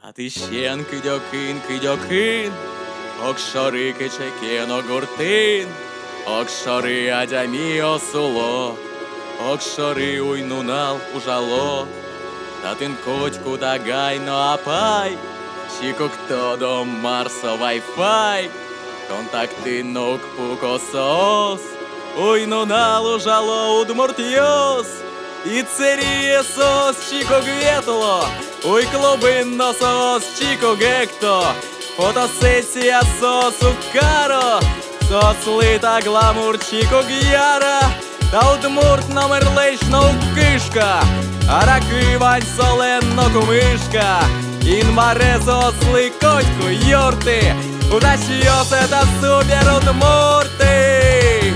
А ти щен кидьокин, окшори кичекен огуртин, окшори адямі осуло, окшори уйнунал ужало, та тин котьку дагайно апай, чикук todo Марса Wi-Fi, контакти ног пукосос, уйнунал ужало удмуртьос, і церіє сос чикук ветло, уй клубин носос чику гекто, фотосесія сосу каро, соцлита гламур чику г'яра, та удмурт номер лейшно кишка, араки вань соленно кумишка, інмарезо сликотьку йорти, удачіос это супер удмурти.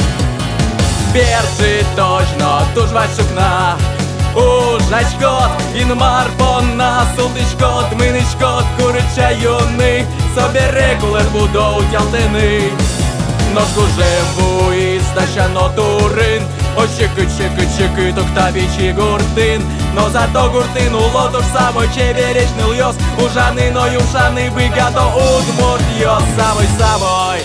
Перши точно туж вашукна, Ужачкот, інмар пона, султичкот, миничкот, курича юний, собі регулер будуть ялтини. Ножку живу і стащано турин, очики, токтавічі гуртин, но зато гуртин у лоту ж самой чеберечний льос, ужаниною шани бигато удмурт йос самой.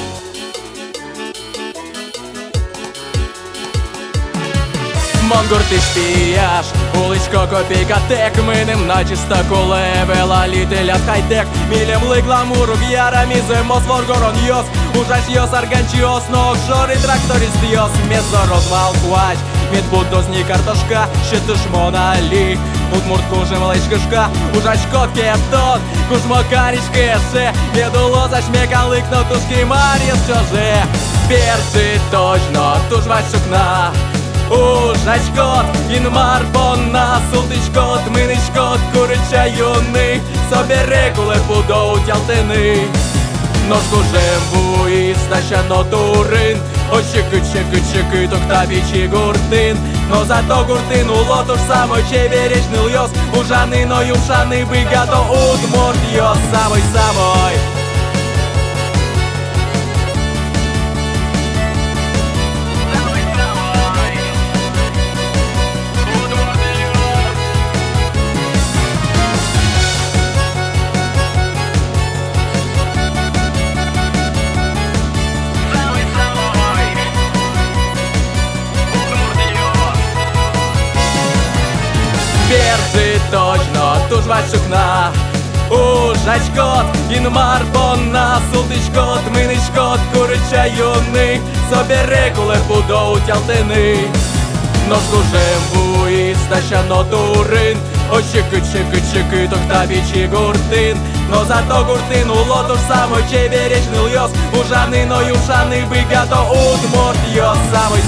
Монгур ти шпіяш, уличко копійка тек, минем начисто кулевела літеля хай-тек, мілем ли гламуру г'яра, міземо своргорон йос, ужаш йос арганчіос, но окшори тракторист йос, мезо розвал квач, медбудозні картошка, ще ти шмоналі, удмурт кужем личкишка, ужаш котки тот, кужмокарічки ще, медуло зашмекан ликно тушки мар'єс чоже, перши точно, туж вашукна. Ужачкот, інмар пона, султичкот, миничкот, курича юний, собі регулер будуть ялтини. Ножку живу і стащано турин, очики, токтавічі гуртин, но зато гуртин у лоту ж самой чеберечний льос, ужаниною шани бигато удмурт йос самой. Перши точно туж вашукна, Ужачкот, інмар пона, султичкот, миничкот, курича юний, собі регулер будуть ялтини. Ножку живу і стащано турин, очики, токтавічі гуртин, но зато гуртин у лоту ж самой чеберечний льос, ужаниною шани бигато удмурт йос самой.